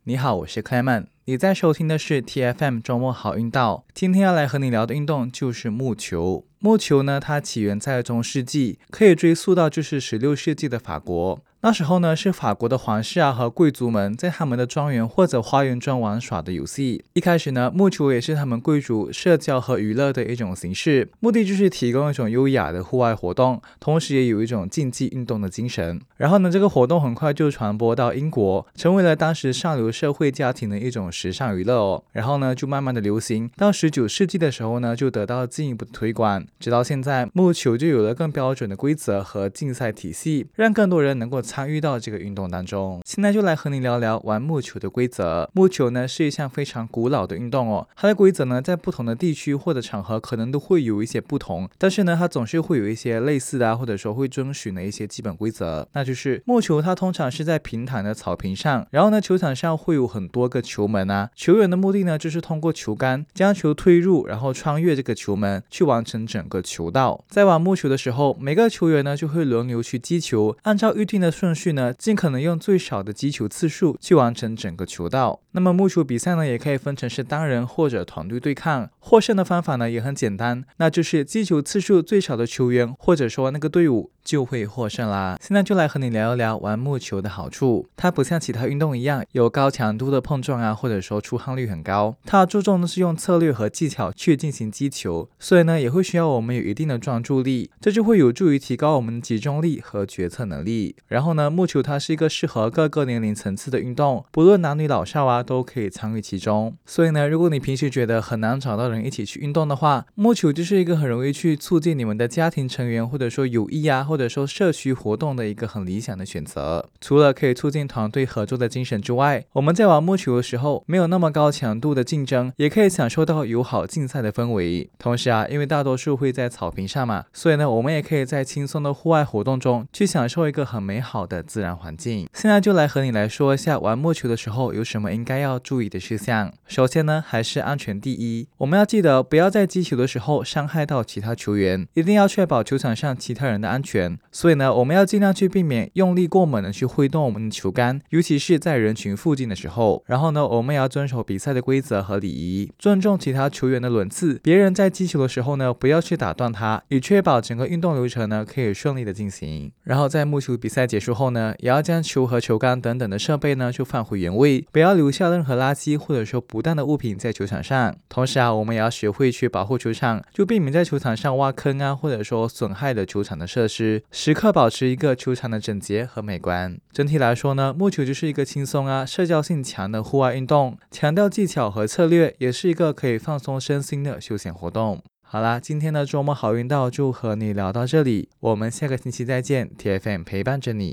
你好，我是 Clement， 你在收听的是 TFM 周末好运道。今天要来和你聊的运动就是木球。木球呢，它起源在中世纪，可以追溯到就是16世纪的法国。那时候呢，是法国的皇室和贵族们在他们的庄园或者花园中玩耍的游戏。一开始呢，木球也是他们贵族社交和娱乐的一种形式，目的就是提供一种优雅的户外活动，同时也有一种竞技运动的精神。然后呢，这个活动很快就传播到英国，成为了当时上流社会家庭的一种时尚娱乐哦。然后呢，就慢慢的流行，到19世纪的时候呢，就得到进一步的推广，直到现在，木球就有了更标准的规则和竞赛体系，让更多人能够参与到这个运动当中。现在就来和你聊聊玩木球的规则。木球呢是一项非常古老的运动哦，它的规则呢在不同的地区或者场合可能都会有一些不同，但是呢它总是会有一些类似的或者说会遵循的一些基本规则。那就是木球它通常是在平坦的草坪上，然后呢球场上会有很多个球门球员的目的呢就是通过球杆将球推入，然后穿越这个球门去完成整个球道。在玩木球的时候，每个球员呢就会轮流去击球，按照预定的顺序呢，尽可能用最少的击球次数去完成整个球道。那么木球比赛呢，也可以分成是单人或者团队对抗。获胜的方法呢也很简单，那就是击球次数最少的球员或者说那个队伍就会获胜啦。现在就来和你聊一聊玩木球的好处。它不像其他运动一样有高强度的碰撞或者说出汗率很高，它注重的是用策略和技巧去进行击球，所以呢也会需要我们有一定的专注力，这就会有助于提高我们的集中力和决策能力。然后呢，木球它是一个适合各个年龄层次的运动，不论男女老少都可以参与其中。所以呢，如果你平时觉得很难找到人一起去运动的话，木球就是一个很容易去促进你们的家庭成员或者说友谊或者说社区活动的一个很理想的选择。除了可以促进团队合作的精神之外，我们在玩木球的时候没有那么高强度的竞争，也可以享受到友好竞赛的氛围。同时因为大多数会在草坪上嘛，所以呢我们也可以在轻松的户外活动中去享受一个很美好的自然环境。现在就来和你来说一下玩木球的时候有什么应该要注意的事项。首先呢，还是安全第一，我们要记得不要在击球的时候伤害到其他球员，一定要确保球场上其他人的安全。所以呢，我们要尽量去避免用力过猛的去挥动我们的球杆，尤其是在人群附近的时候。然后呢，我们也要遵守比赛的规则和礼仪，尊重其他球员的轮次。别人在击球的时候呢，不要去打断他，以确保整个运动流程呢可以顺利的进行。然后在木球比赛结束后呢，也要将球和球杆等等的设备呢就放回原位，不要留下任何垃圾或者说不当的物品在球场上。同时我们也要学会去保护球场，就避免在球场上挖坑或者说损害了球场的设施，时刻保持一个球场的整洁和美观。整体来说呢，木球就是一个轻松社交性强的户外运动，强调技巧和策略，也是一个可以放松身心的休闲活动。好啦，今天的周末好运道就和你聊到这里，我们下个星期再见， TFM 陪伴着你。